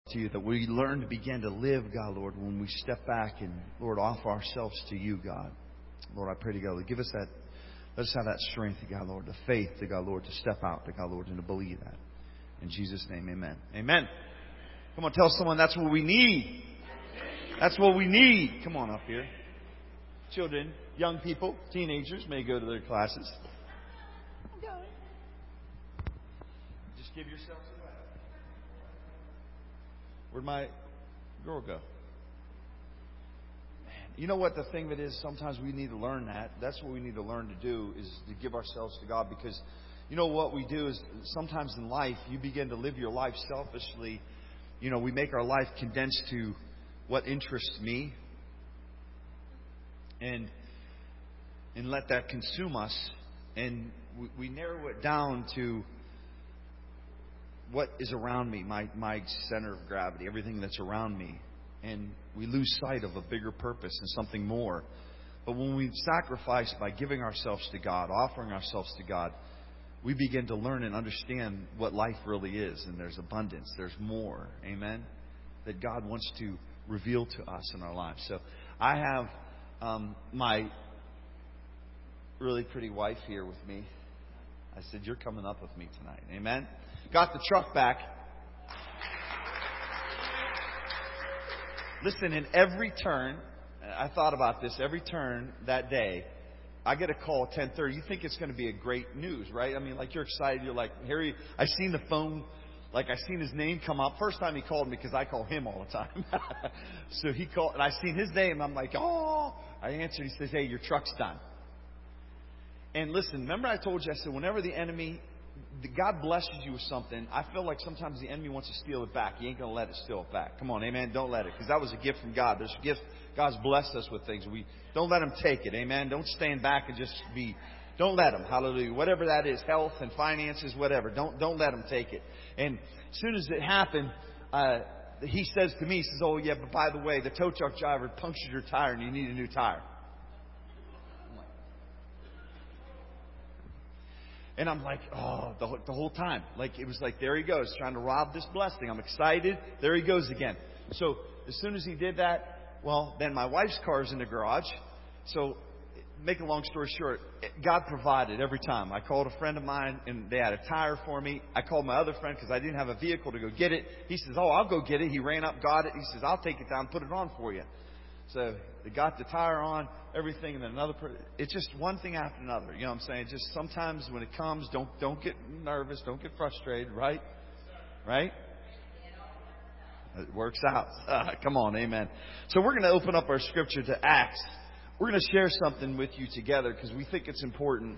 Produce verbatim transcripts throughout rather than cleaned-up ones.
to you, that we learn to begin to live, God, Lord, when we step back and, Lord, offer ourselves to you, God. Lord, I pray to God, Lord, give us that, let us have that strength, to God, Lord, the faith, to God, Lord, to step out, to God, Lord, and to believe that. In Jesus' name, amen. Amen. Come on, tell someone that's what we need. That's what we need. Come on up here. Children, young people, teenagers may go to their classes. Just give yourselves away. Where'd my girl go? Man, you know what the thing that is? Sometimes we need to learn that. That's what we need to learn to do, is to give ourselves to God. Because you know what we do is sometimes in life, you begin to live your life selfishly. You know, we make our life condensed to what interests me. And and let that consume us. And we, we narrow it down to what is around me, my, my center of gravity, everything that's around me. And we lose sight of a bigger purpose and something more. But when we sacrifice by giving ourselves to God, offering ourselves to God, we begin to learn and understand what life really is. And there's abundance. There's more. Amen? That God wants to reveal to us in our lives. So I have um, my really pretty wife here with me. I said, you're coming up with me tonight. Amen? Got the truck back. Listen, in every turn, I thought about this, every turn that day, I get a call at ten thirty. You think it's going to be a great news, right? I mean, like you're excited. You're like, Harry, I seen the phone, like I seen his name come up. First time he called me, because I call him all the time. So he called, and I seen his name. I'm like, oh, I answered. He says, hey, your truck's done. And listen, remember I told you, I said, whenever the enemy, God blesses you with something, I feel like sometimes the enemy wants to steal it back. He ain't going to let it steal it back. Come on, amen. Don't let it. Because that was a gift from God. There's a gift. God's blessed us with things. We don't let him take it. Amen. Don't stand back and just be, don't let him. Hallelujah. Whatever that is, health and finances, whatever. Don't, don't let him take it. And as soon as it happened, uh, he says to me, he says, oh yeah, but by the way, the tow truck driver punctured your tire and you need a new tire. And I'm like, oh, the, the whole time. Like, it was like, there he goes, trying to rob this blessing. I'm excited. There he goes again. So as soon as he did that, well, then my wife's car's in the garage. So make a long story short, God provided every time. I called a friend of mine, and they had a tire for me. I called my other friend because I didn't have a vehicle to go get it. He says, oh, I'll go get it. He ran up, got it. He says, I'll take it down, put it on for you. So they got the tire on, everything, and then another person. It's just one thing after another. You know what I'm saying? Just sometimes when it comes, don't don't get nervous, don't get frustrated, right? Right? It works out. Uh, come on, amen. So we're going to open up our scripture to Acts. We're going to share something with you together because we think it's important.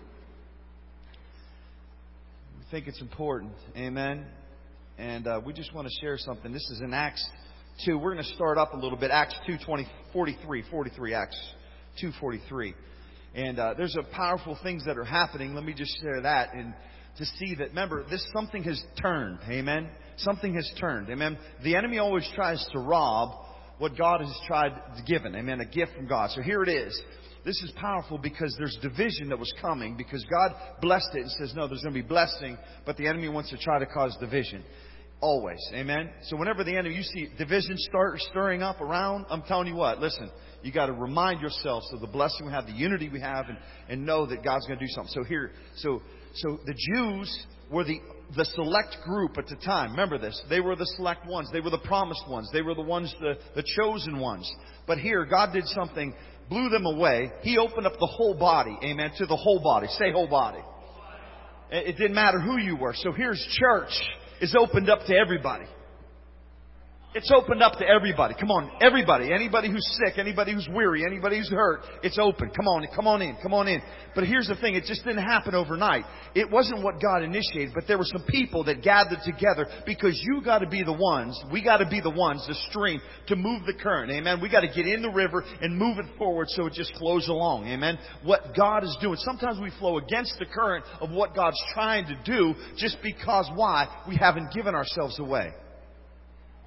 We think it's important, amen. And uh, we just want to share something. This is in Acts two. We're going to start up a little bit. Acts two, twenty, forty-three, forty-three, Acts two, forty-three. And uh, there's a powerful things that are happening. Let me just share that. And to see that, remember, this something has turned. Amen. Something has turned. Amen. The enemy always tries to rob what God has tried to give. Amen. A gift from God. So here it is. This is powerful because there's division that was coming because God blessed it and says, no, there's going to be blessing, but the enemy wants to try to cause division. Always. Amen. So whenever the enemy, you see division start stirring up around, I'm telling you what, listen, you got to remind yourselves of the blessing we have, the unity we have, and, and know that God's going to do something. So here, so, so the Jews were the, the select group at the time. Remember this. They were the select ones. They were the promised ones. They were the ones, the, the chosen ones. But here, God did something, blew them away. He opened up the whole body. Amen. To the whole body. Say whole body. It didn't matter who you were. So here's church. Is opened up to everybody. It's opened up to everybody. Come on, everybody. Anybody who's sick, anybody who's weary, anybody who's hurt, it's open. Come on, come on in, come on in. But here's the thing, it just didn't happen overnight. It wasn't what God initiated, but there were some people that gathered together because you got to be the ones, we got to be the ones, the stream, to move the current. Amen. We got to get in the river and move it forward so it just flows along. Amen. What God is doing. Sometimes we flow against the current of what God's trying to do just because why? We haven't given ourselves away.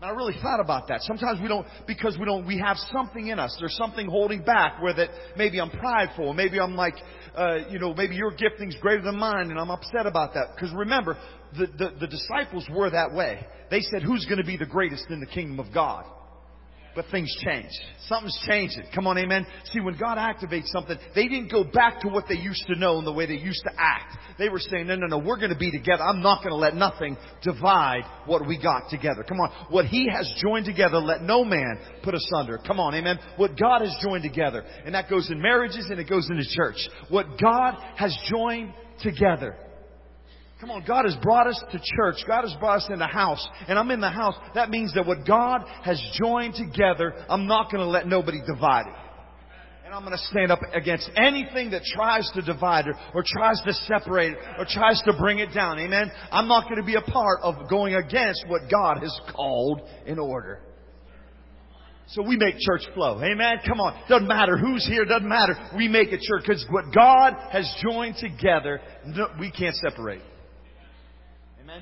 And I really thought about that. Sometimes we don't, because we don't, we have something in us. There's something holding back where that maybe I'm prideful. Maybe I'm like, uh, you know, maybe your gifting's greater than mine and I'm upset about that. Because remember, the, the, the disciples were that way. They said, who's going to be the greatest in the kingdom of God? But things change. Something's changing. Come on, amen. See, when God activates something, they didn't go back to what they used to know and the way they used to act. They were saying, no, no, no, we're going to be together. I'm not going to let nothing divide what we got together. Come on. What He has joined together, let no man put asunder. Come on, amen. What God has joined together. And that goes in marriages and it goes in the church. What God has joined together. Come on, God has brought us to church. God has brought us in the house. And I'm in the house. That means that what God has joined together, I'm not going to let nobody divide it. And I'm going to stand up against anything that tries to divide it or tries to separate it or tries to bring it down. Amen? I'm not going to be a part of going against what God has called in order. So we make church flow. Amen? Come on. Doesn't matter who's here. Doesn't matter. We make it church. Because what God has joined together, no, we can't separate. Amen?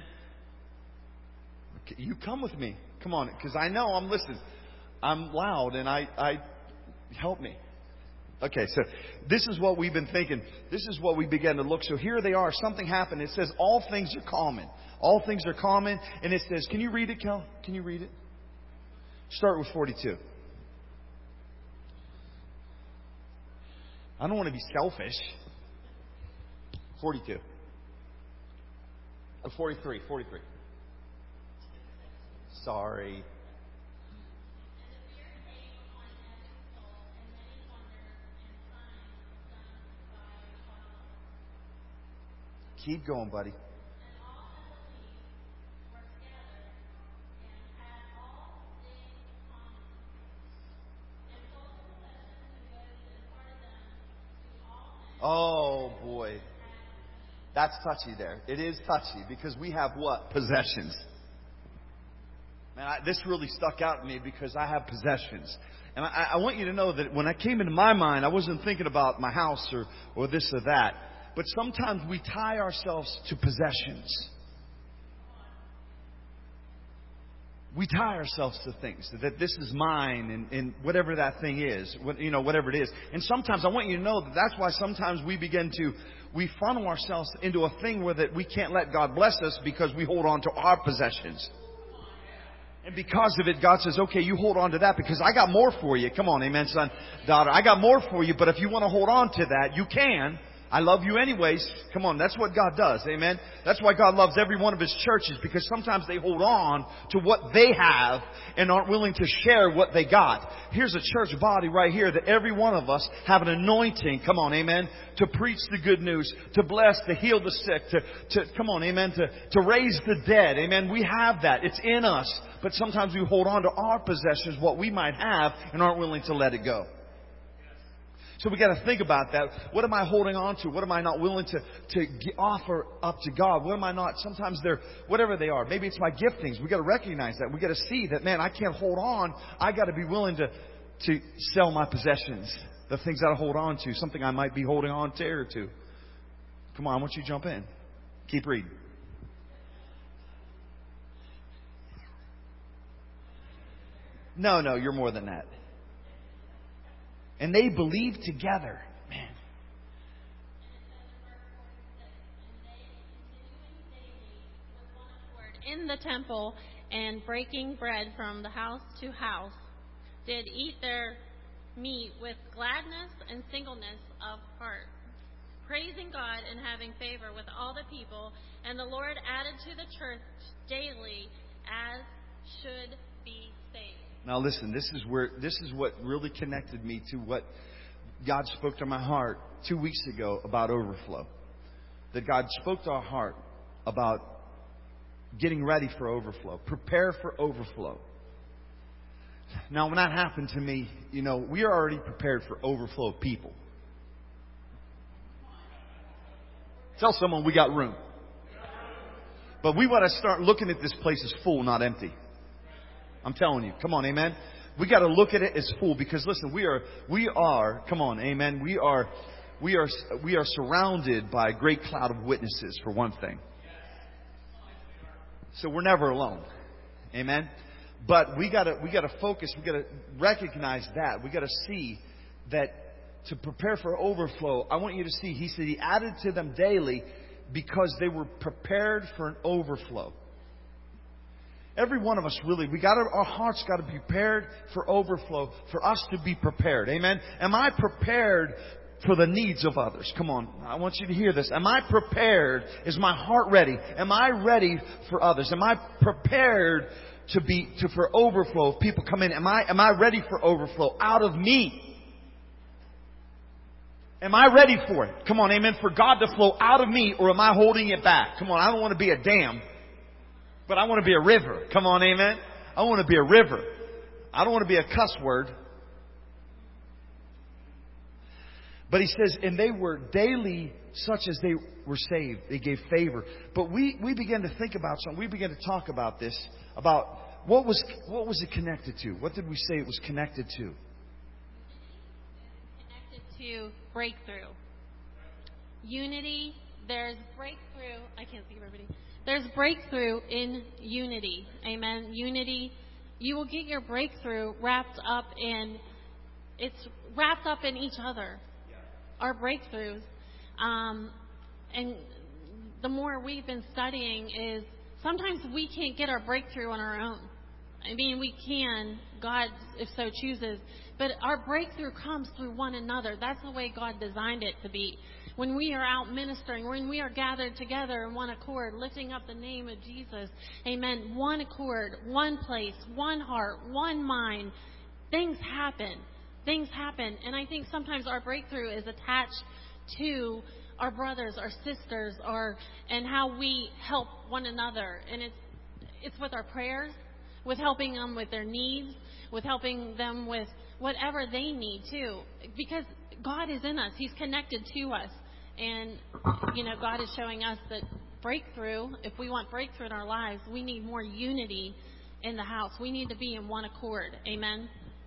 You come with me. Come on. Because I know I'm listening. I'm loud and I, I, help me. Okay, so this is what we've been thinking. This is what we began to look. So here they are. Something happened. It says all things are common. All things are common. And it says, can you read it, Kel? Can you read it? Start with forty-two. I don't want to be selfish. forty-two. Oh, forty-three. forty-three. Sorry. Keep going, buddy. Oh, boy. That's touchy there. It is touchy because we have what? Possessions. Man, I, this really stuck out to me because I have possessions. And I, I want you to know that when I came into my mind, I wasn't thinking about my house or, or this or that. But sometimes we tie ourselves to possessions. We tie ourselves to things that this is mine and, and whatever that thing is, what, you know, whatever it is. And sometimes I want you to know that that's why sometimes we begin to, we funnel ourselves into a thing where that we can't let God bless us because we hold on to our possessions. And because of it, God says, okay, you hold on to that because I got more for you. Come on, amen, son, daughter. I got more for you, but if you want to hold on to that, you can. I love you anyways. Come on, that's what God does. Amen. That's why God loves every one of His churches, because sometimes they hold on to what they have and aren't willing to share what they got. Here's a church body right here that every one of us have an anointing. Come on, amen. To preach the good news, to bless, to heal the sick, to, to come on, amen, to, to raise the dead. Amen. We have that. It's in us. But sometimes we hold on to our possessions, what we might have, and aren't willing to let it go. So we got to think about that. What am I holding on to? What am I not willing to, to offer up to God? What am I not? Sometimes they're, whatever they are. Maybe it's my giftings. We got to recognize that. We got to see that, man, I can't hold on. I got to be willing to, to sell my possessions. The things that I hold on to. Something I might be holding on to or to. Come on, I want you to jump in. Keep reading. No, no, you're more than that. And they believed together. Man. In the temple and breaking bread from the house to house, did eat their meat with gladness and singleness of heart, praising God and having favor with all the people. And the Lord added to the church daily as should be saved. Now listen, this is where this is what really connected me to what God spoke to my heart two weeks ago about overflow. That God spoke to our heart about getting ready for overflow. Prepare for overflow. Now when that happened to me, you know, we are already prepared for overflow of people. Tell someone we got room. But we want to start looking at this place as full, not empty. I'm telling you. Come on, amen. We got to look at it as full because listen, we are, we are, come on, amen. We are, we are, we are surrounded by a great cloud of witnesses for one thing. So we're never alone. Amen. But we gotta, we gotta focus, we gotta recognize that. We gotta see that to prepare for overflow, I want you to see, he said he added to them daily because they were prepared for an overflow. Every one of us really, we got our hearts got to be prepared for overflow, for us to be prepared. Amen. Am I prepared for the needs of others? Come on, I want you to hear this. Am I prepared? Is my heart ready? Am I ready for others? Am I prepared to be to for overflow? If people come in, am I am I ready for overflow out of me? Am I ready for it? Come on, amen. For God to flow out of me, or am I holding it back? Come on, I don't want to be a dam, but I want to be a river. Come on, amen. I want to be a river. I don't want to be a cuss word. But he says, and they were daily such as they were saved. They gave favor. But we, we began to think about something. We began to talk about this, about what was what was it connected to? What did we say it was connected to? Connected to breakthrough. Unity. There's breakthrough. I can't see everybody. There's breakthrough in unity. Amen. Unity. You will get your breakthrough wrapped up in, it's wrapped up in each other. Our breakthroughs. Um, and the more we've been studying is sometimes we can't get our breakthrough on our own. I mean, we can, God, if so chooses. But our breakthrough comes through one another. That's the way God designed it to be. When we are out ministering, when we are gathered together in one accord, lifting up the name of Jesus, amen, one accord, one place, one heart, one mind, things happen. Things happen. And I think sometimes our breakthrough is attached to our brothers, our sisters, our, and how we help one another. And it's, it's with our prayers, with helping them with their needs, with helping them with whatever they need too. Because God is in us. He's connected to us. And, you know, God is showing us that breakthrough, if we want breakthrough in our lives, we need more unity in the house. We need to be in one accord. Amen.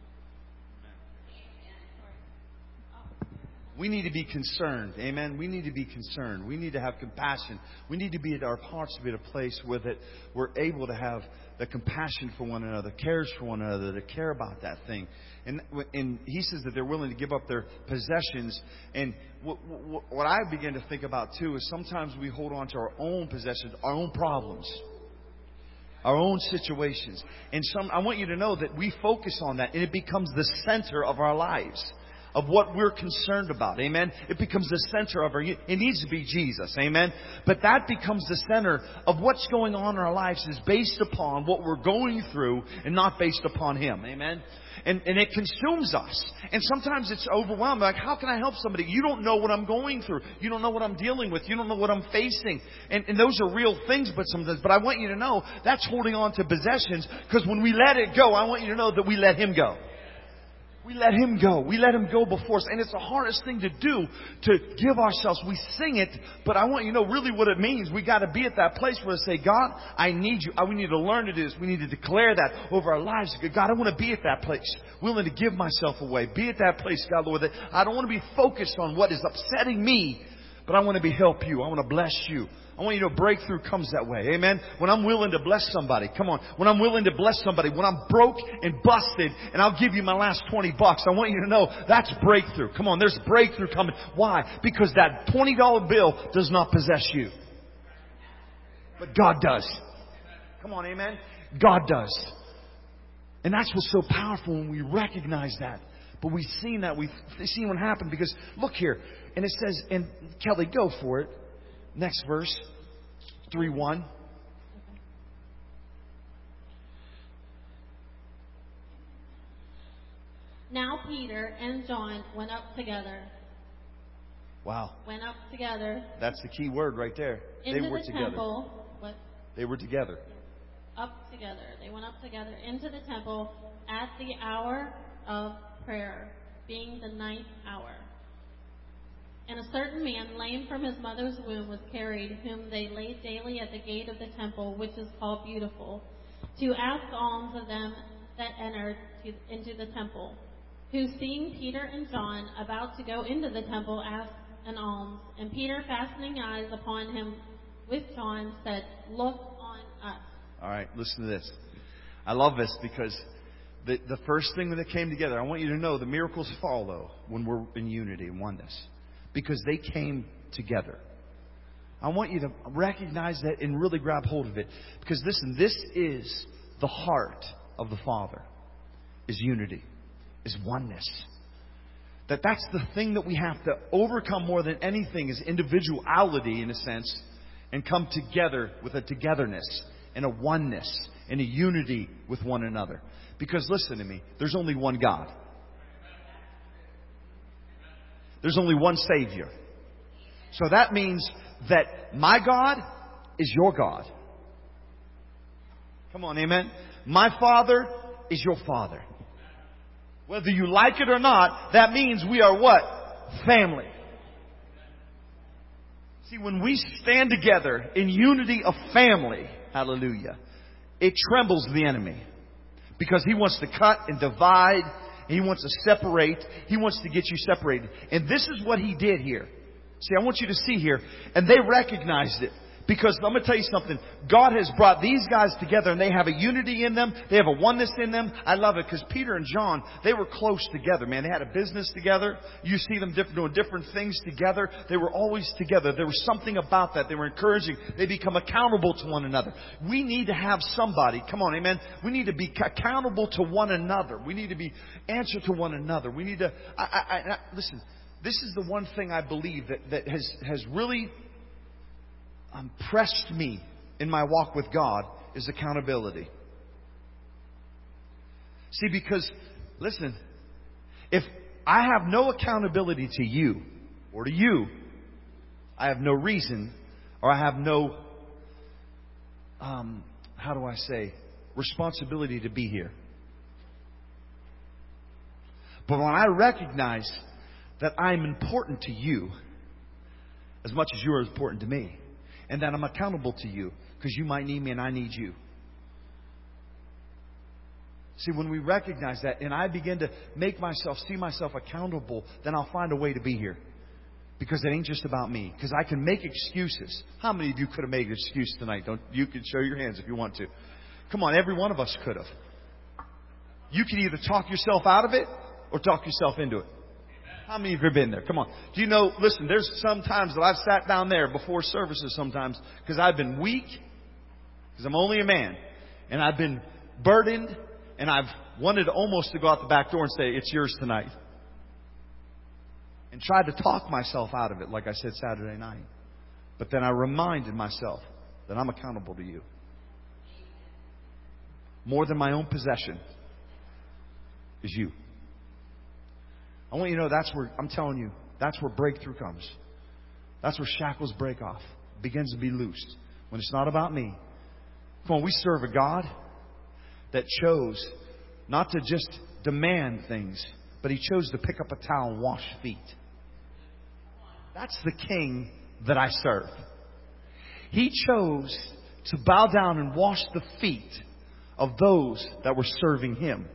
We need to be concerned. Amen. We need to be concerned. We need to have compassion. We need to be at our hearts to be at a place where that we're able to have the compassion for one another, cares for one another, to care about that thing. And, and he says that they're willing to give up their possessions. And what, what, what I begin to think about too is sometimes we hold on to our own possessions, our own problems, our own situations. And some, I want you to know that we focus on that, and it becomes the center of our lives, of what we're concerned about. Amen. It becomes the center of our, it needs to be Jesus. Amen. But that becomes the center of what's going on in our lives is based upon what we're going through and not based upon Him. Amen. And, and it consumes us. And sometimes it's overwhelming. Like, how can I help somebody? You don't know what I'm going through. You don't know what I'm dealing with. You don't know what I'm facing. And, and those are real things, but sometimes, but I want you to know that's holding on to possessions, because when we let it go, I want you to know that we let Him go. We let Him go. We let Him go before us. And it's the hardest thing to do, to give ourselves. We sing it, but I want you to know really what it means. We got to be at that place where we say, God, I need you. We need to learn to do this. We need to declare that over our lives. God, I want to be at that place, willing to give myself away. Be at that place, God, Lord, that I don't want to be focused on what is upsetting me, but I want to be help you. I want to bless you. I want you to know breakthrough comes that way. Amen. When I'm willing to bless somebody. Come on. When I'm willing to bless somebody. When I'm broke and busted and I'll give you my last twenty bucks. I want you to know that's breakthrough. Come on. There's breakthrough coming. Why? Because that twenty dollar bill does not possess you. But God does. Come on. Amen. God does. And that's what's so powerful when we recognize that. But we've seen that. We've seen what happened, because look here. And it says, and Kelly, go for it. Next verse, three one. Now Peter and John went up together. Wow. Went up together. That's the key word right there. Into they were the together. temple. What? They were together. Up together. They went up together into the temple at the hour of prayer, being the ninth hour. And a certain man, lame from his mother's womb, was carried, whom they laid daily at the gate of the temple, which is called Beautiful, to ask alms of them that entered to, into the temple. Who, seeing Peter and John about to go into the temple, asked an alms. And Peter, fastening eyes upon him with John, said, Look on us. All right, listen to this. I love this because the, the first thing that came together, I want you to know the miracles follow when we're in unity and oneness. Because they came together. I want you to recognize that and really grab hold of it. Because listen, this is the heart of the Father. Is unity. Is oneness. That that's the thing that we have to overcome more than anything is individuality in a sense. And come together with a togetherness and a oneness and a unity with one another. Because listen to me, there's only one God. There's only one Savior. So that means that my God is your God. Come on, amen. My Father is your Father. Whether you like it or not, that means we are what? Family. See, when we stand together in unity of family, hallelujah, it trembles the enemy. Because he wants to cut and divide. He wants to separate. He wants to get you separated. And this is what he did here. See, I want you to see here. And they recognized it. Because I'm going to tell you something. God has brought these guys together and they have a unity in them. They have a oneness in them. I love it because Peter and John, they were close together, man. They had a business together. You see them different, doing different things together. They were always together. There was something about that. They were encouraging. They become accountable to one another. We need to have somebody. Come on, amen. We need to be accountable to one another. We need to be answer to one another. We need to, I, I, I, listen, this is the one thing I believe that, that has, has really impressed me in my walk with God is accountability. See, because, listen, if I have no accountability to you or to you, I have no reason or I have no, um, how do I say, responsibility to be here. But when I recognize that I'm important to you as much as you are important to me, and that I'm accountable to you because you might need me and I need you. See, when we recognize that and I begin to make myself, see myself accountable, then I'll find a way to be here. Because it ain't just about me. Because I can make excuses. How many of you could have made an excuse tonight? Don't you can show your hands if you want to. Come on, every one of us could have. You can either talk yourself out of it or talk yourself into it. How many of you have been there? Come on. Do you know, listen, there's some times that I've sat down there before services sometimes because I've been weak, because I'm only a man, and I've been burdened, and I've wanted almost to go out the back door and say, it's yours tonight. And tried to talk myself out of it, like I said Saturday night. But then I reminded myself that I'm accountable to you. More than my own possession is you. I want you to know that's where, I'm telling you, that's where breakthrough comes. That's where shackles break off. It begins to be loosed. When it's not about me. Come on, we serve a God that chose not to just demand things, but He chose to pick up a towel and wash feet. That's the King that I serve. He chose to bow down and wash the feet of those that were serving Him.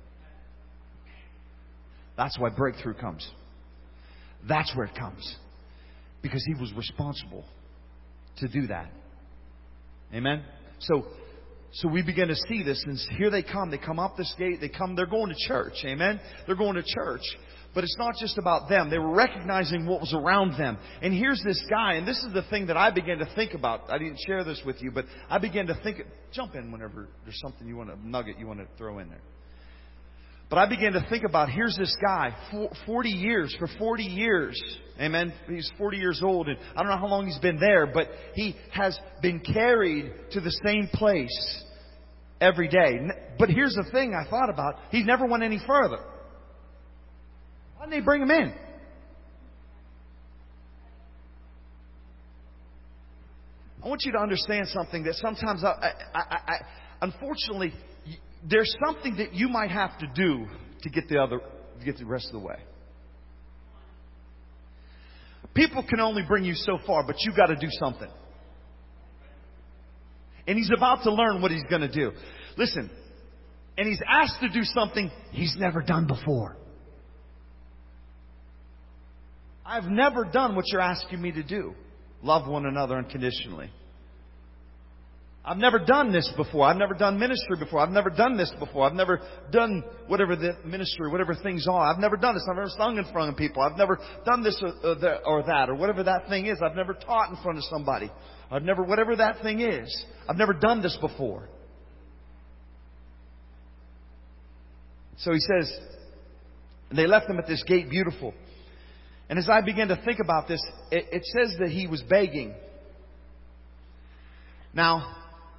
That's why breakthrough comes. That's where it comes. Because He was responsible to do that. Amen? So, so we begin to see this, and here they come. They come up this gate. They come. They're going to church. Amen? They're going to church. But it's not just about them. They were recognizing what was around them. And here's this guy, and this is the thing that I began to think about. I didn't share this with you, but I began to think. Jump in whenever there's something you want to, nugget you want to throw in there. But I began to think about, here's this guy, forty years, for forty years, amen, he's forty years old, and I don't know how long he's been there, but he has been carried to the same place every day. But here's the thing I thought about, he never went any further. Why didn't they bring him in? I want you to understand something that sometimes, I, I, I, I unfortunately, there's something that you might have to do to get the other, to get the rest of the way. People can only bring you so far, but you got to do something. And he's about to learn what he's going to do. Listen, and he's asked to do something he's never done before. I've never done what you're asking me to do. Love one another unconditionally. I've never done this before. I've never done ministry before. I've never done this before. I've never done whatever the ministry, whatever things are. I've never done this. I've never sung in front of people. I've never done this or, or that or whatever that thing is. I've never taught in front of somebody. I've never, whatever that thing is. I've never done this before. So he says, and they left him at this gate beautiful. And as I began to think about this, it, it says that he was begging. Now,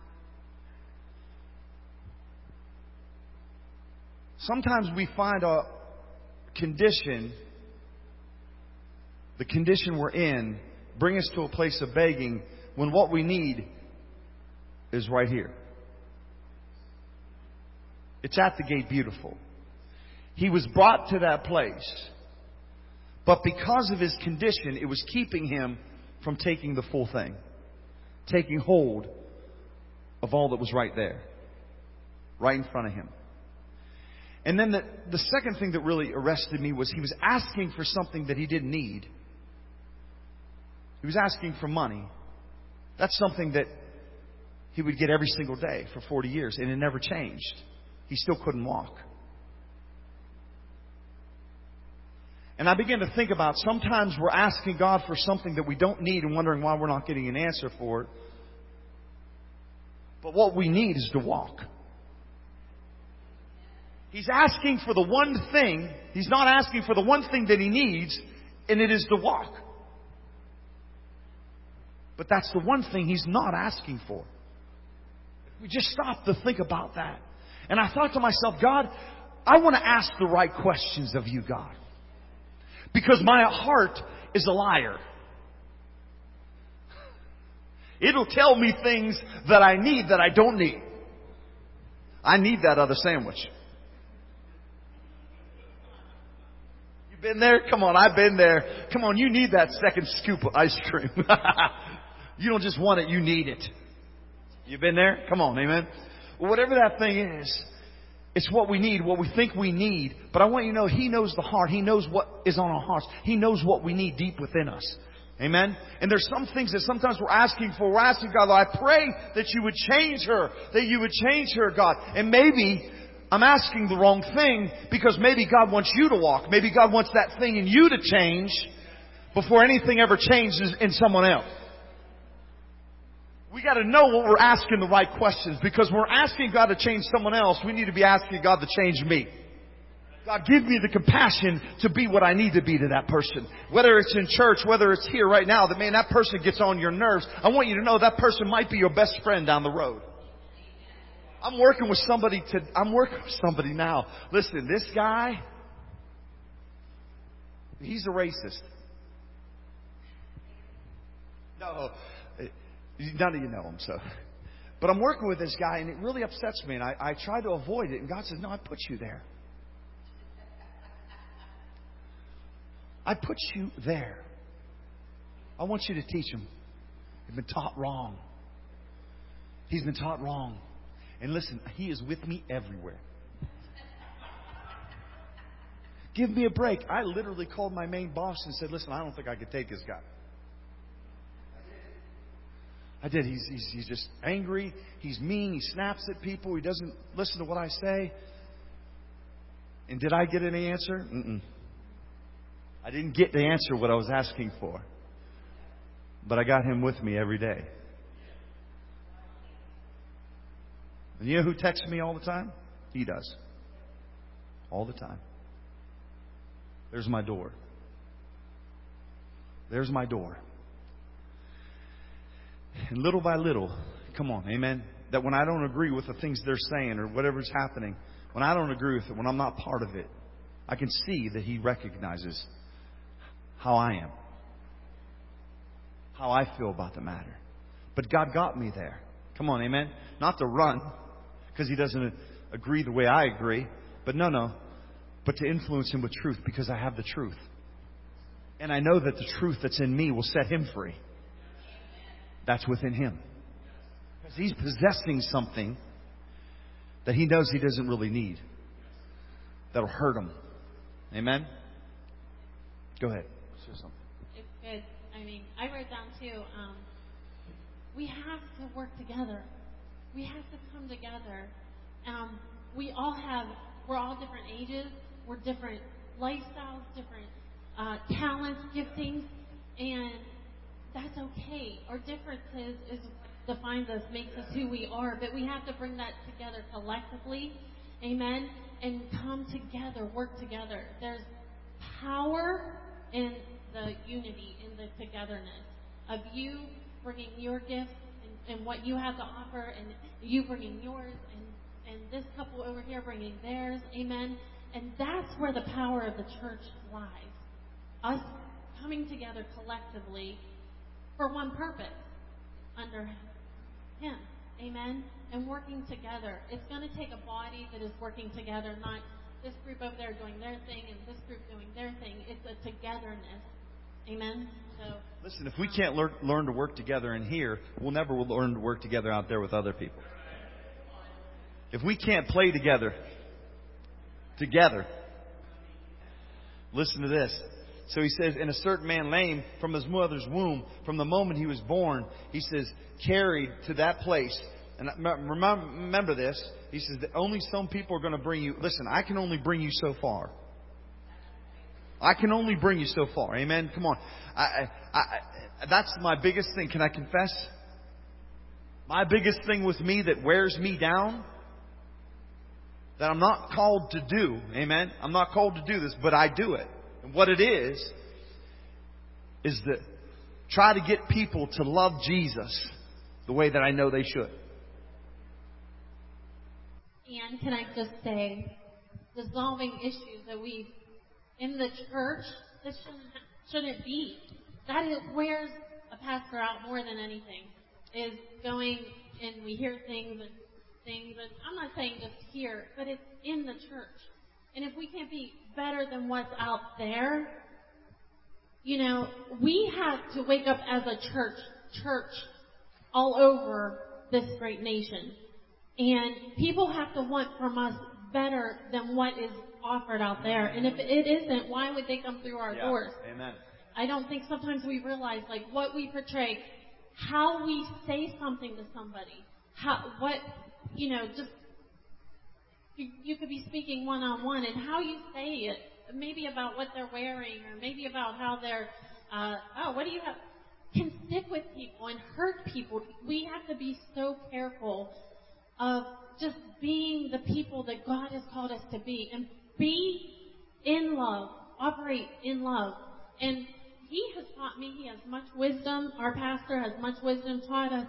sometimes we find a condition, the condition we're in, bring us to a place of begging when what we need is right here. It's at the gate beautiful. He was brought to that place, but because of his condition, it was keeping him from taking the full thing, taking hold of all that was right there, right in front of him. And then the, the second thing that really arrested me was he was asking for something that he didn't need. He was asking for money. That's something that he would get every single day for forty years, and it never changed. He still couldn't walk. And I began to think about sometimes we're asking God for something that we don't need and wondering why we're not getting an answer for it. But what we need is to walk. He's asking for the one thing. He's not asking for the one thing that he needs, and it is to walk. But that's the one thing he's not asking for. We just stop to think about that. And I thought to myself, God, I want to ask the right questions of you, God. Because my heart is a liar. It'll tell me things that I need that I don't need. I need that other sandwich. You been there? Come on, I've been there. Come on, you need that second scoop of ice cream. You don't just want it, you need it. You been there? Come on, amen. Well, whatever that thing is, it's what we need, what we think we need. But I want you to know He knows the heart. He knows what is on our hearts. He knows what we need deep within us. Amen? And there's some things that sometimes we're asking for. We're asking God, Lord, I pray that you would change her. That you would change her, God. And maybe I'm asking the wrong thing because maybe God wants you to walk. Maybe God wants that thing in you to change before anything ever changes in someone else. We got to know what we're asking the right questions, because when we're asking God to change someone else, we need to be asking God to change me. God, give me the compassion to be what I need to be to that person. Whether it's in church, whether it's here right now, that man, that person gets on your nerves. I want you to know that person might be your best friend down the road. I'm working with somebody to, I'm working with somebody now. Listen, this guy, he's a racist. No. None of you know him, so. But I'm working with this guy, and it really upsets me, and I, I try to avoid it. And God says, no, I put you there. I put you there. I want you to teach him. He's been taught wrong. He's been taught wrong. And listen, he is with me everywhere. Give me a break. I literally called my main boss and said, listen, I don't think I could take this guy. I did. He's, he's, he's just angry. He's mean. He snaps at people. He doesn't listen to what I say. And did I get any answer? Mm-mm. I didn't get the answer what I was asking for. But I got him with me every day. And you know who texts me all the time? He does. All the time. There's my door. There's my door. And little by little, come on, amen, that when I don't agree with the things they're saying or whatever's happening, when I don't agree with it, when I'm not part of it, I can see that He recognizes how I am, how I feel about the matter. But God got me there. Come on, amen. Not to run because He doesn't agree the way I agree, but no, no, but to influence Him with truth because I have the truth. And I know that the truth that's in me will set Him free. That's within him. Because he's possessing something that he knows he doesn't really need. That'll hurt him. Amen? Go ahead. Say something. It's good. I mean, I wrote down too, um, we have to work together. we have to come together. Um, we all have, we're all different ages, we're different lifestyles, different uh, talents, giftings, and that's okay. Our differences is what defines us, makes us who we are, but we have to bring that together collectively, amen, and come together, work together. There's power in the unity, in the togetherness of you bringing your gifts and, and what you have to offer, and you bringing yours, and, and this couple over here bringing theirs, amen. And that's where the power of the church lies. Us coming together collectively for one purpose, under Him, amen, and working together. It's going to take a body that is working together, not this group over there doing their thing and this group doing their thing. It's a togetherness, amen. So listen, if we can't learn, learn to work together in here, we'll never learn to work together out there with other people. If we can't play together, together, listen to this. So he says, and a certain man lame from his mother's womb, from the moment he was born, he says, carried to that place. And remember, remember this. He says that only some people are going to bring you. Listen, I can only bring you so far. I can only bring you so far. Amen. Come on. I, I, I, that's my biggest thing. Can I confess? My biggest thing with me that wears me down, that I'm not called to do. Amen. I'm not called to do this, but I do it. And what it is, is that try to get people to love Jesus the way that I know they should. And can I just say, resolving issues that we, in the church, this shouldn't, shouldn't be. That is, wears a pastor out more than anything, is going and we hear things and things, and I'm not saying just here, but it's in the church. And if we can't be better than what's out there, you know, we have to wake up as a church, church all over this great nation. And people have to want from us better than what is offered out there. And if it isn't, why would they come through our yeah. doors? Amen. I don't think sometimes we realize, like, what we portray, how we say something to somebody, how, what, you know, just, you, you could be speaking one-on-one, and how you say it, maybe about what they're wearing, or maybe about how they're, uh, oh, what do you have, can stick with people and hurt people. We have to be so careful of just being the people that God has called us to be, and be in love, operate in love. And he has taught me, he has much wisdom, our pastor has much wisdom, taught us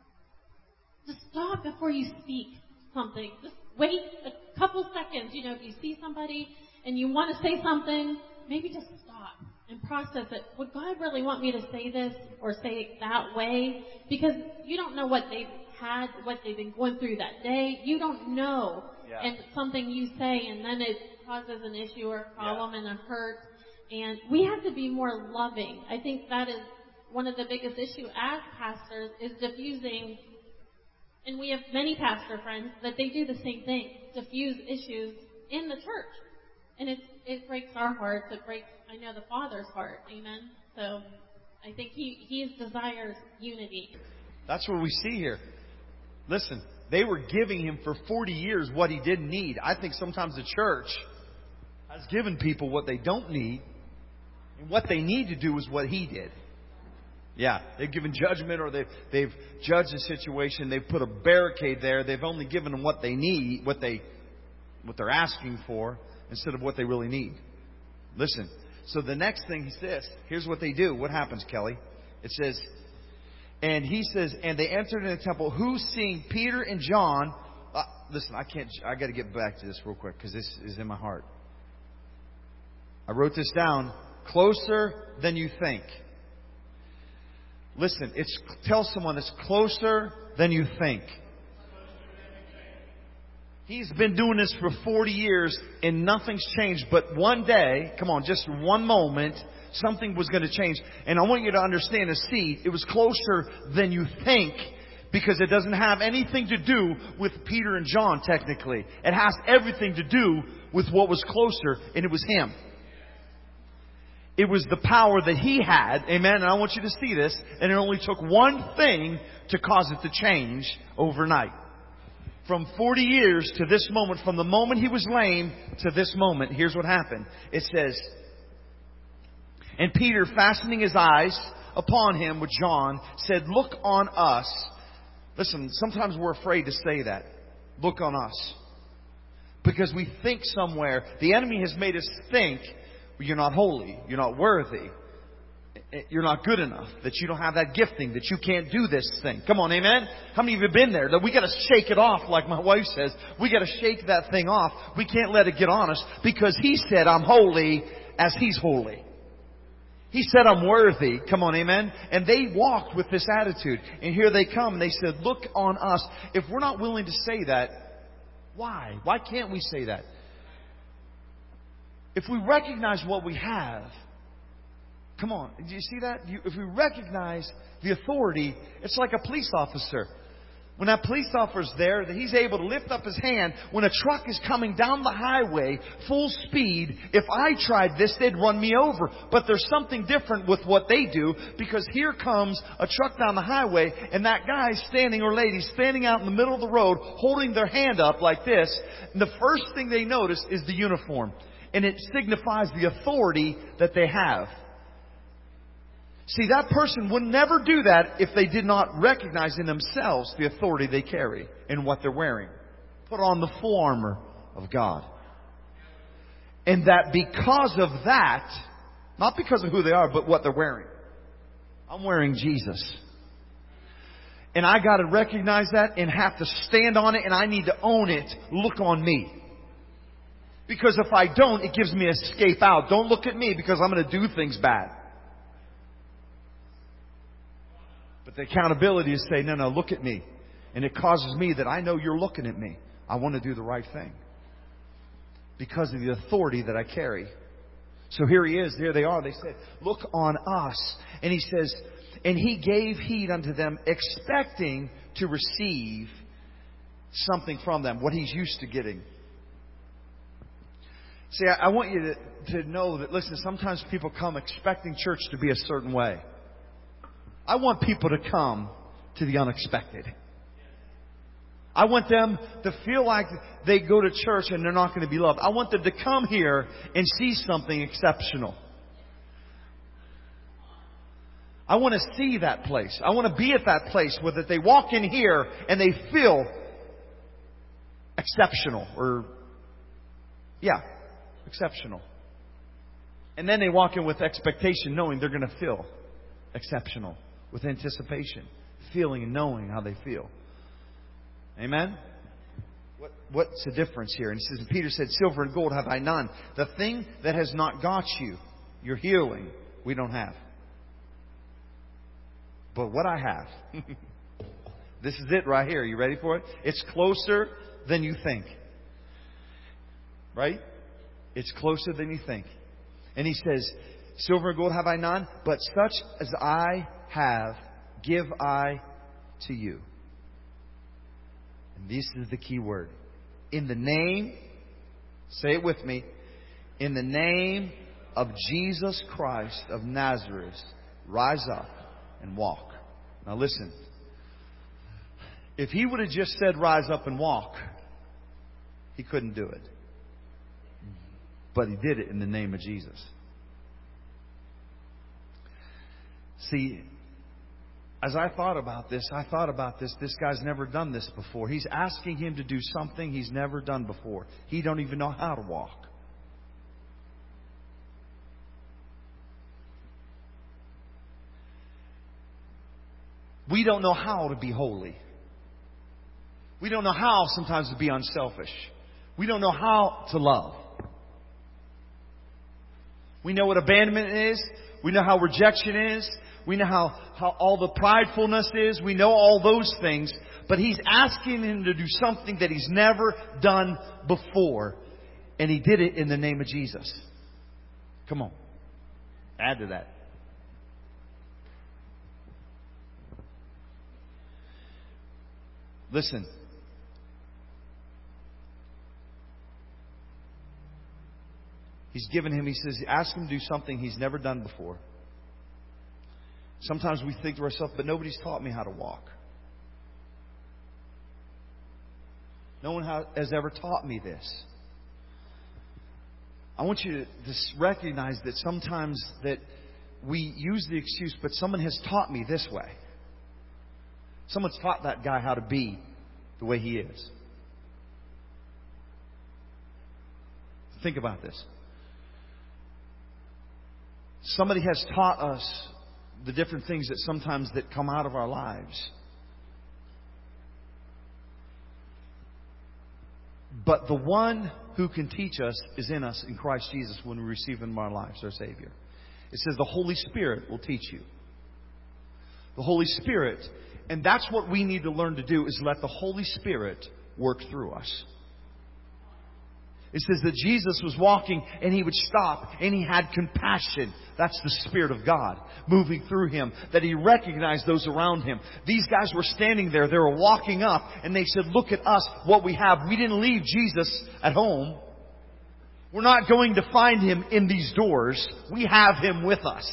to stop before you speak something. Just wait a couple seconds. You know, if you see somebody and you want to say something, maybe just stop and process it. Would God really want me to say this or say it that way? Because you don't know what they've had, what they've been going through that day. You don't know. Yeah. And something you say, and then it causes an issue or a problem yeah. and a hurt. And we have to be more loving. I think that is one of the biggest issues as pastors, is diffusing. And we have many pastor friends that they do the same thing, diffuse issues in the church. And it, it breaks our hearts. It breaks, I know, the Father's heart. Amen? So I think he, he desires unity. That's what we see here. Listen, they were giving him for forty years what he didn't need. I think sometimes the church has given people what they don't need, and what they need to do is what he did. Yeah, they've given judgment, or they've, they've judged the situation. They've put a barricade there. They've only given them what they need, what, they, what they're asking for, instead of what they really need. Listen, so the next thing he says, here's what they do. What happens, Kelly? It says, and he says, and they entered in the temple, who seeing Peter and John, uh, listen, I can't, I got to get back to this real quick because this is in my heart. I wrote this down, closer than you think. Listen, it's, tell someone it's closer than you think. He's been doing this for forty years and nothing's changed. But one day, come on, just one moment, something was going to change. And I want you to understand and see, it was closer than you think, because it doesn't have anything to do with Peter and John, technically. It has everything to do with what was closer, and it was Him. It was the power that He had. Amen. And I want you to see this. And it only took one thing to cause it to change overnight. From forty years to this moment, from the moment he was lame to this moment, here's what happened. It says, and Peter, fastening his eyes upon him with John, said, look on us. Listen, sometimes we're afraid to say that. Look on us. Because we think somewhere, the enemy has made us think, you're not holy, you're not worthy, you're not good enough, that you don't have that gifting, that you can't do this thing. Come on, amen? How many of you have been there? That we got to shake it off, like my wife says. We got to shake that thing off. We can't let it get on us, because He said, I'm holy as He's holy. He said, I'm worthy. Come on, amen? And they walked with this attitude. And here they come and they said, look on us. If we're not willing to say that, why? Why can't we say that? If we recognize what we have, come on, do you see that? You, if we recognize the authority, it's like a police officer. When that police officer's there, that he's able to lift up his hand when a truck is coming down the highway full speed. If I tried this, they'd run me over. But there's something different with what they do, because here comes a truck down the highway and that guy's standing, or lady's standing out in the middle of the road holding their hand up like this. And the first thing they notice is the uniform. And it signifies the authority that they have. See, that person would never do that if they did not recognize in themselves the authority they carry in what they're wearing. Put on the full armor of God. And that because of that, not because of who they are, but what they're wearing. I'm wearing Jesus. And I got to recognize that and have to stand on it, and I need to own it. Look on me. Because if I don't, it gives me an escape out. Don't look at me because I'm going to do things bad. But the accountability is say, no, no, look at me. And it causes me that I know you're looking at me. I want to do the right thing. Because of the authority that I carry. So here he is. There they are. They said, look on us. And he says, and he gave heed unto them, expecting to receive something from them. What he's used to getting. See, I, I want you to, to know that, listen, sometimes people come expecting church to be a certain way. I want people to come to the unexpected. I want them to feel like they go to church and they're not going to be loved. I want them to come here and see something exceptional. I want to see that place. I want to be at that place where that they walk in here and they feel exceptional. Or, yeah, exceptional. And then they walk in with expectation, knowing they're going to feel exceptional. With anticipation, feeling and knowing how they feel. Amen? What, what's the difference here? And he says, Peter said, silver and gold have I none. The thing that has not got you, your healing, we don't have. But what I have, this is it right here. You ready for it? It's closer than you think. Right? It's closer than you think. And he says, silver and gold have I none, but such as I have, give I to you. And this is the key word. In the name, say it with me, in the name of Jesus Christ of Nazareth, rise up and walk. Now listen, if he would have just said rise up and walk, he couldn't do it. But he did it in the name of Jesus. See, as I thought about this, I thought about this. This guy's never done this before. He's asking him to do something he's never done before. He don't even know how to walk. We don't know how to be holy. We don't know how sometimes to be unselfish. We don't know how to love. We know what abandonment is. We know how rejection is. We know how, how all the pridefulness is. We know all those things. But he's asking him to do something that he's never done before. And he did it in the name of Jesus. Come on. Add to that. Listen. He's given him, he says, ask him to do something he's never done before. Sometimes we think to ourselves, but nobody's taught me how to walk. No one has ever taught me this. I want you to just recognize that sometimes that we use the excuse, but someone has taught me this way. Someone's taught that guy how to be the way he is. Think about this. Somebody has taught us the different things that sometimes that come out of our lives. But the one who can teach us is in us in Christ Jesus when we receive Him in our lives, our Savior. It says the Holy Spirit will teach you. The Holy Spirit. And that's what we need to learn to do, is let the Holy Spirit work through us. It says that Jesus was walking and He would stop and He had compassion. That's the Spirit of God moving through Him. That He recognized those around Him. These guys were standing there. They were walking up and they said, look at us, what we have. We didn't leave Jesus at home. We're not going to find Him in these doors. We have Him with us.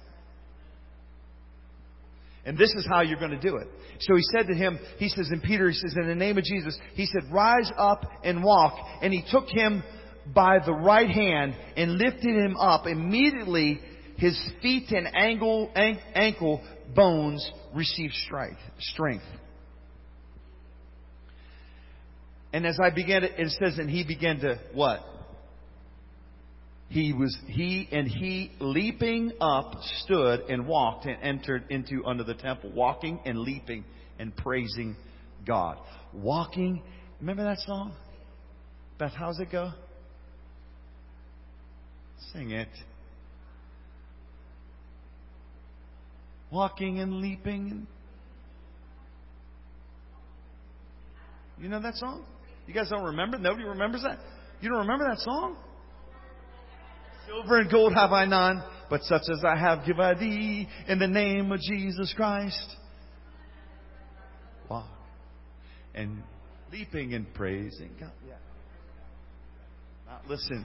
And this is how you're going to do it. So He said to him, He says in Peter, He says, in the name of Jesus, He said, rise up and walk. And He took him by the right hand and lifted him up. Immediately his feet and ankle, ankle bones received strength. And as I began to, it says, and he began to what? He was, he and he leaping up stood and walked and entered into under the temple, walking and leaping and praising God. Walking. Remember that song? Beth, how's it go? Sing it. Walking and leaping. You know that song? You guys don't remember? Nobody remembers that? You don't remember that song? Silver and gold have I none, but such as I have give I thee, in the name of Jesus Christ. Walk and leaping and praising God. Yeah. Now listen.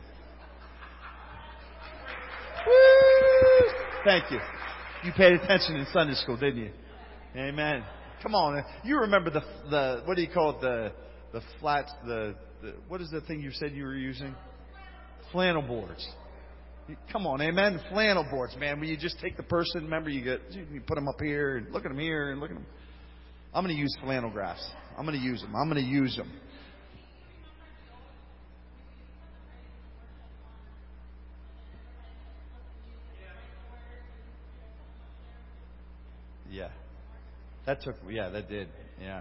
Woo! Thank you. You paid attention in Sunday school, didn't you? Amen. Come on. You remember the the what do you call it? The the flats. The, the what is the thing you said you were using? Flannel boards. Come on, amen. Flannel boards, man. When you just take the person, remember you get you put them up here and look at them here and look at them. I'm going to use flannel graphs. I'm going to use them. I'm going to use them. Yeah, that took. Yeah, that did. Yeah.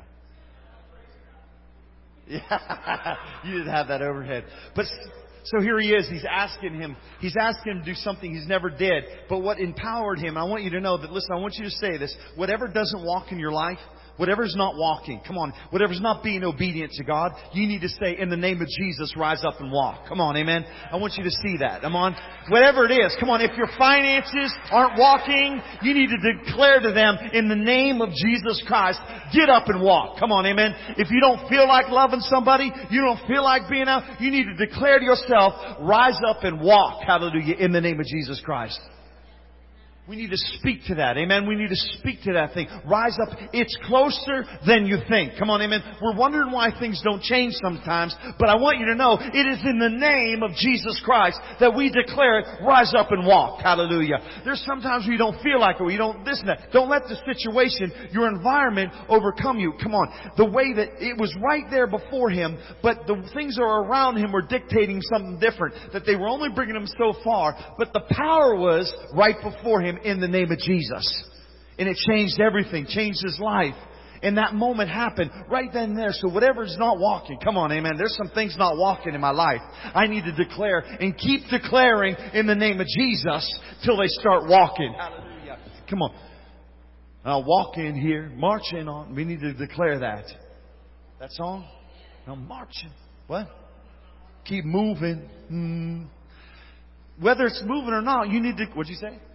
Yeah, you didn't have that overhead, but. So here he is. He's asking him. He's asking him to do something he's never did. But what empowered him, I want you to know that, listen, I want you to say this. Whatever doesn't walk in your life, whatever's not walking, come on, whatever's not being obedient to God, you need to say, in the name of Jesus, rise up and walk. Come on, amen. I want you to see that. Come on. Whatever it is, come on. If your finances aren't walking, you need to declare to them, in the name of Jesus Christ, get up and walk. Come on, amen. If you don't feel like loving somebody, you don't feel like being out, you need to declare to yourself, rise up and walk. Hallelujah. In the name of Jesus Christ. We need to speak to that. Amen. We need to speak to that thing. Rise up. It's closer than you think. Come on, amen. We're wondering why things don't change sometimes. But I want you to know it is in the name of Jesus Christ that we declare it. Rise up and walk. Hallelujah. There's sometimes we don't feel like it. We don't this and that. Don't let the situation, your environment overcome you. Come on. The way that it was right there before him, but the things that are around him were dictating something different. That they were only bringing him so far. But the power was right before him. In the name of Jesus. And it changed everything. Changed his life. And that moment happened right then and there. So whatever's not walking, come on, amen. There's some things not walking in my life. I need to declare and keep declaring in the name of Jesus till they start walking. Hallelujah. Come on. I'll walk in here, marching on. We need to declare that. That song? Now marching. What? Keep moving. Hmm. Whether it's moving or not, you need to, what'd you say?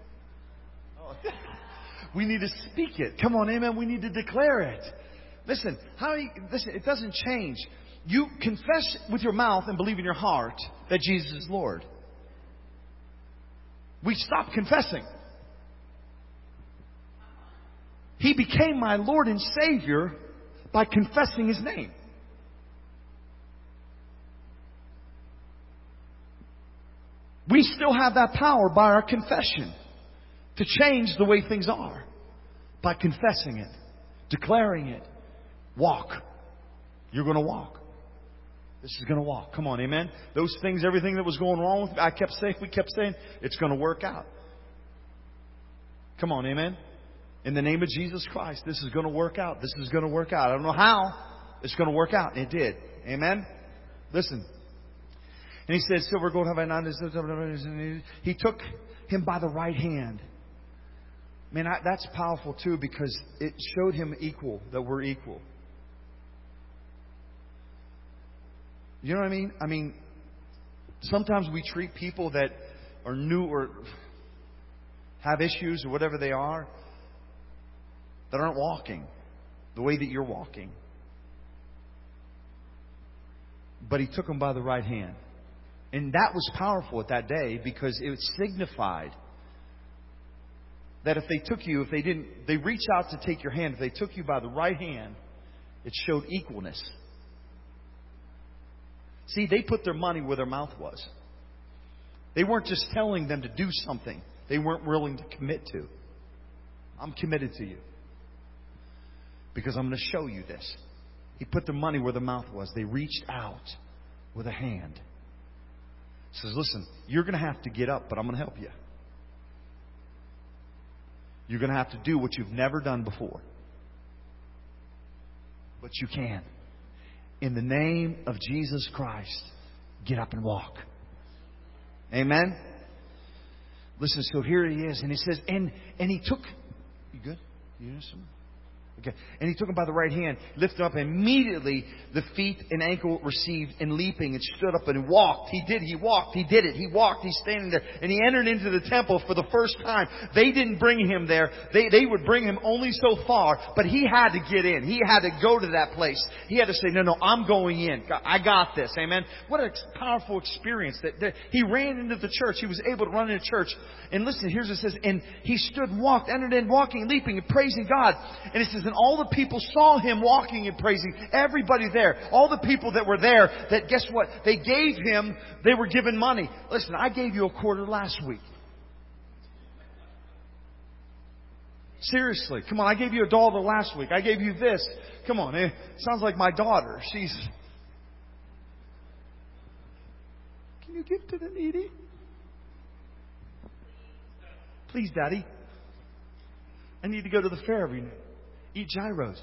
We need to speak it. Come on, amen. We need to declare it. Listen, how you, listen, it doesn't change. You confess with your mouth and believe in your heart that Jesus is Lord. We stop confessing. He became my Lord and Savior by confessing His name. We still have that power by our confession to change the way things are. By confessing it, declaring it. Walk. You're going to walk. This is going to walk. Come on, amen? Those things, everything that was going wrong with me, I kept saying, we kept saying, it's going to work out. Come on, amen? In the name of Jesus Christ, this is going to work out. This is going to work out. I don't know how. It's going to work out. And it did. Amen? Listen. And he said, silver, gold have I not. He took him by the right hand. Man, I, that's powerful too, because it showed him equal, that we're equal. You know what I mean? I mean, sometimes we treat people that are new or have issues or whatever they are, that aren't walking the way that you're walking. But he took them by the right hand. And that was powerful at that day, because it signified that if they took you, if they didn't, they reached out to take your hand. If they took you by the right hand, it showed equalness. See, they put their money where their mouth was. They weren't just telling them to do something they weren't willing to commit to. I'm committed to you, because I'm going to show you this. He put their money where their mouth was. They reached out with a hand. He says, listen, you're going to have to get up, but I'm going to help you. You're going to have to do what you've never done before. But you can. In the name of Jesus Christ, get up and walk. Amen? Listen, so here he is. And he says, and, and he took... You good? You know something? Okay. And he took him by the right hand, lifted up, and immediately the feet and ankle received, and leaping and stood up and walked. He did. He walked. He did it. He walked. He's standing there. And he entered into the temple for the first time. They didn't bring him there. They, they would bring him only so far, but he had to get in. He had to go to that place. He had to say, no, no, I'm going in. I got this. Amen. What a powerful experience that, that he ran into the church. He was able to run into church. And listen, here's what it says. And he stood and walked, entered in, walking, leaping, and praising God. And it says, and all the people saw him walking and praising. Everybody there. All the people that were there, that guess what? They gave him, they were given money. Listen, I gave you a quarter last week. Seriously. Come on, I gave you a dollar last week. I gave you this. Come on. It sounds like my daughter. She's... Can you give to the needy? Please, Daddy. I need to go to the fair every night. Eat gyros.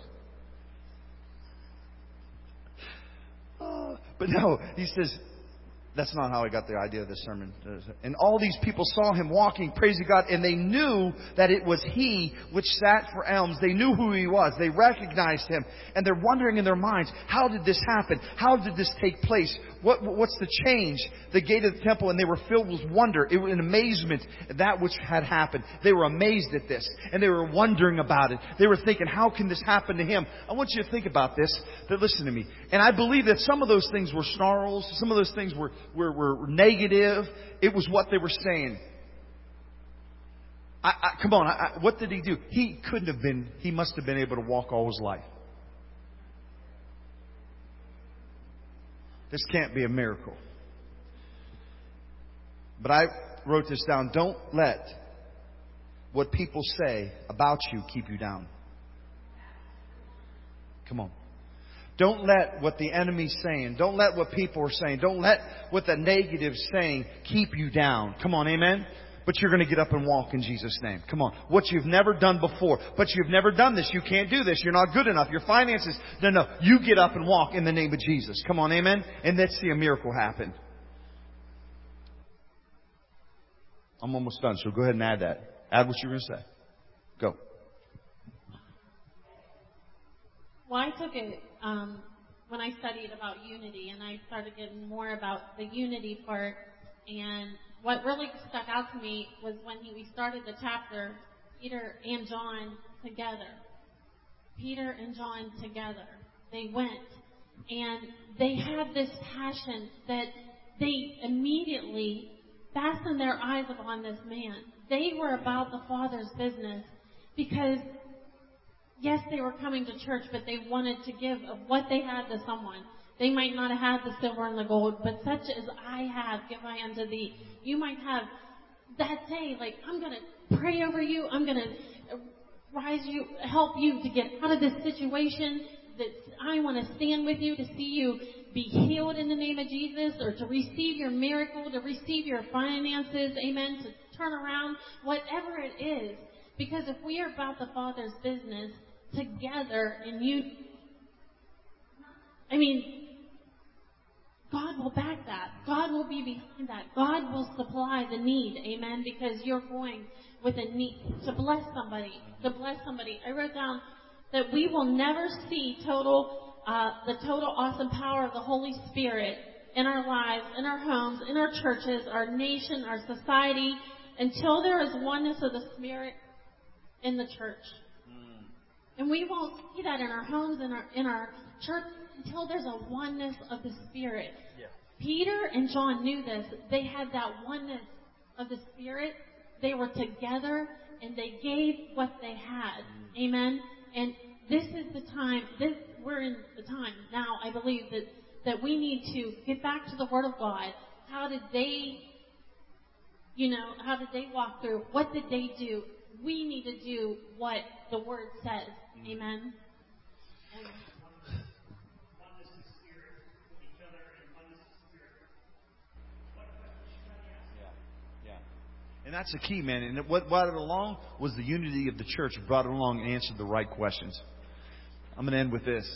Uh, but no, he says, that's not how I got the idea of this sermon. And all these people saw him walking, praising God, and they knew that it was he which sat for alms. They knew who he was. They recognized him. And they're wondering in their minds, how did this happen? How did this take place? What, what's the change? The gate of the temple, and they were filled with wonder. It was an amazement at that which had happened. They were amazed at this, and they were wondering about it. They were thinking, how can this happen to him? I want you to think about this. But listen to me. And I believe that some of those things were snarls. Some of those things were Were, were negative. It was what they were saying. I, I, come on, I, I, what did he do? He couldn't have been, he must have been able to walk all his life. This can't be a miracle. But I wrote this down. Don't let what people say about you keep you down. Come on. Don't let what the enemy's saying, don't let what people are saying, don't let what the negative's saying keep you down. Come on, amen? But you're going to get up and walk in Jesus' name. Come on. What you've never done before. But you've never done this. You can't do this. You're not good enough. Your finances. No, no. You get up and walk in the name of Jesus. Come on, amen? And let's see a miracle happen. I'm almost done, so go ahead and add that. Add what you're going to say. Go. Well, I took it um, when I studied about unity, and I started getting more about the unity part. And what really stuck out to me was when he, we started the chapter, Peter and John together. Peter and John together. They went, and they had this passion that they immediately fastened their eyes upon this man. They were about the Father's business because, yes, they were coming to church, but they wanted to give of what they had to someone. They might not have had the silver and the gold, but such as I have give I unto thee. You might have that day, like, I'm going to pray over you. I'm going to rise you, help you to get out of this situation. That I want to stand with you to see you be healed in the name of Jesus, or to receive your miracle, to receive your finances, amen, to turn around, whatever it is. Because if we are about the Father's business together and you, I mean, God will back that. God will be behind that. God will supply the need, amen, because you're going with a need to bless somebody, to bless somebody. I wrote down that we will never see total, uh, the total awesome power of the Holy Spirit in our lives, in our homes, in our churches, our nation, our society, until there is oneness of the Spirit in the church. Mm. And we won't see that in our homes, in our in our church, until there's a oneness of the Spirit. Yeah. Peter and John knew this. They had that oneness of the Spirit. They were together, and they gave what they had. Mm. Amen. And this is the time, this, we're in the time now, I believe, that, that we need to get back to the Word of God. How did they, you know, how did they walk through? What did they do? We need to do what the Word says. Mm-hmm. Amen. And, And that's the key, man. And what brought it along was the unity of the church brought it along and answered the right questions. I'm going to end with this.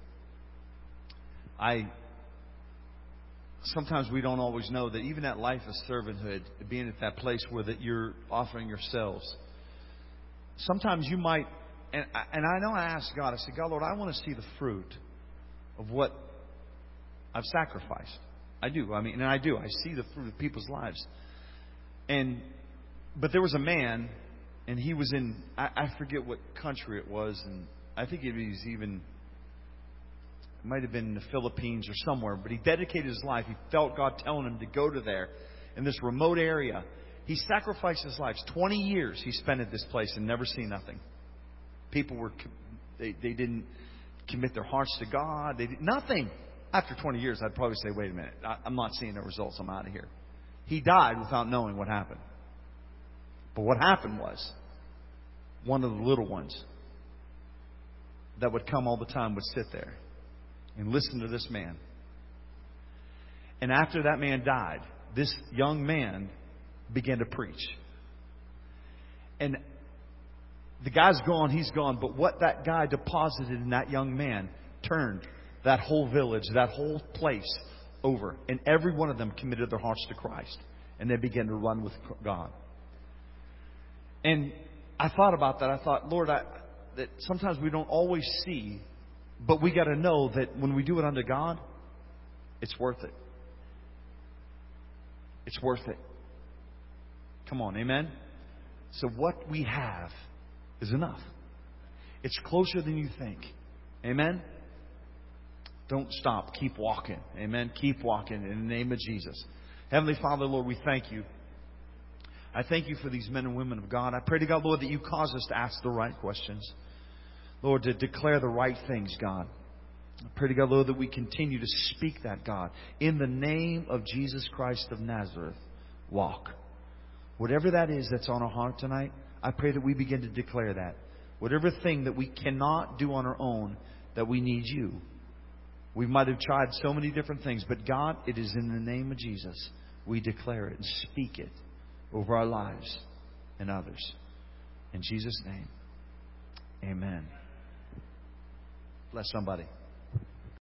I sometimes we don't always know that even that life of servanthood, being at that place where that you're offering yourselves. Sometimes you might, and I, and I know I asked God, I said, God, Lord, I want to see the fruit of what I've sacrificed. I do. I mean, and I do. I see the fruit of people's lives. And But there was a man, and he was in, I, I forget what country it was, and I think it was even, it might have been in the Philippines or somewhere, but he dedicated his life. He felt God telling him to go to there, in this remote area. He sacrificed his life. twenty years he spent at this place and never seen nothing. People were, they, they didn't commit their hearts to God. They did nothing. After twenty years, I'd probably say, wait a minute, I, I'm not seeing the results. I'm out of here. He died without knowing what happened. But what happened was, one of the little ones that would come all the time would sit there and listen to this man. And after that man died, this young man began to preach. And the guy's gone, he's gone. But what that guy deposited in that young man turned that whole village, that whole place over. And every one of them committed their hearts to Christ. And they began to run with God. And I thought about that. I thought, Lord, I, that sometimes we don't always see, but we got to know that when we do it unto God, it's worth it. It's worth it. Come on, amen? So what we have is enough. It's closer than you think. Amen? Don't stop. Keep walking. Amen? Keep walking in the name of Jesus. Heavenly Father, Lord, we thank you. I thank you for these men and women of God. I pray to God, Lord, that you cause us to ask the right questions. Lord, to declare the right things, God. I pray to God, Lord, that we continue to speak that, God. In the name of Jesus Christ of Nazareth, walk. Whatever that is that's on our heart tonight, I pray that we begin to declare that. Whatever thing that we cannot do on our own, that we need you. We might have tried so many different things, but God, it is in the name of Jesus we declare it and speak it over our lives and others. In Jesus' name, amen. Bless somebody.